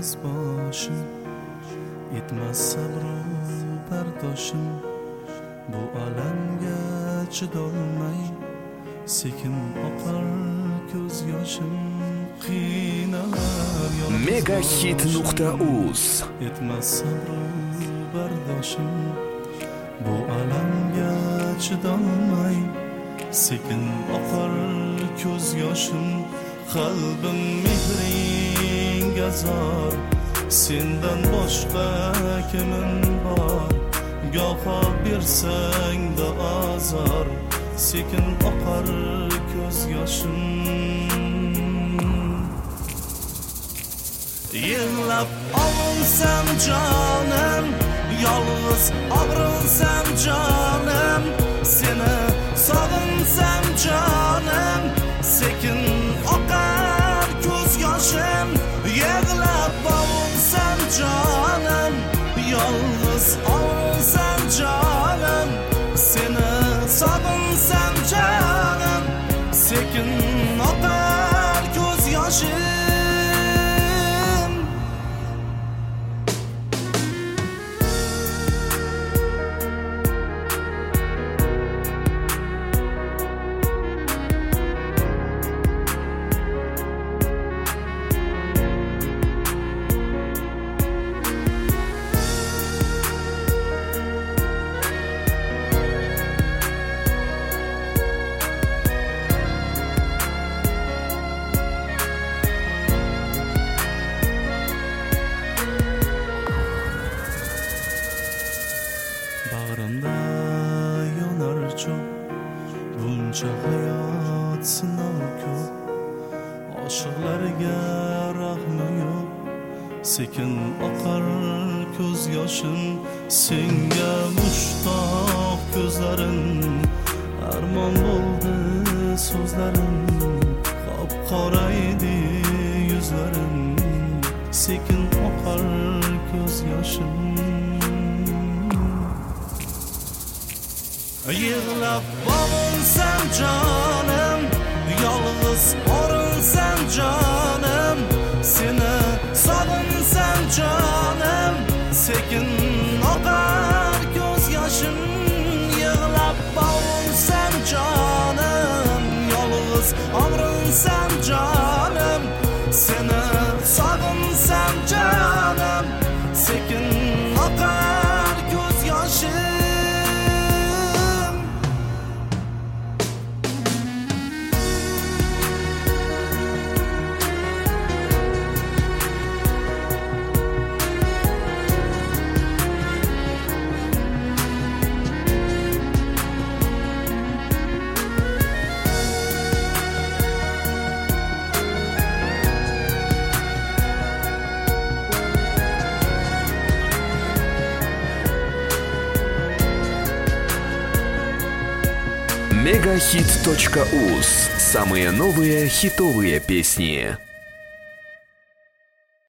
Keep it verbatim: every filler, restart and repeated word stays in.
yolg'iz boshim, yetmas sabru bardoshim. Bu alamga chidolmay sekin oqar ko'z yoshim. Qiynalar yolg'iz megahit nuqta uz yetmas sabru bardoshim. Bu alamga chidolmay sekin oqar ko'z yoshim. Qalbim mehringga zor, sendan boshqa kimim bor? Goho bersang-da azor, sekin oqar ko'z yoshim. Yig'lab og'rinsam jonim, yolg'iz og'rinsam jonim, seni sog'insam jonim, sekin oqar ko'z yoshim. Yig'lab og'rinsam jonim, yolg'iz og'rinsam jonim, seni sog'insam jonim, sekin oqar ko'z yoshim. Bağrımda yonar çok, bunca hayat sınav ko'p. Oshiqlarga rahmi yo'q, sekin oqar ko'z yoshim. Senga mushtoq ko'zlarim, armon bo'ldi so'zlarim. Qop-qora edi yuzlarim, sekin oqar ko'z yoshim. Yig'lab og'rinsam jonim, yolg'iz og'rinsam jonim, seni sog'insam jonim, sekin oqar ko'z yoshim. Yig'lab og'rinsam jonim, yolg'iz og'rinsam jonim, seni sog'insam jonim, sekin oqar ko'z yoshim. мегахит точка уз. Самые новые хитовые песни.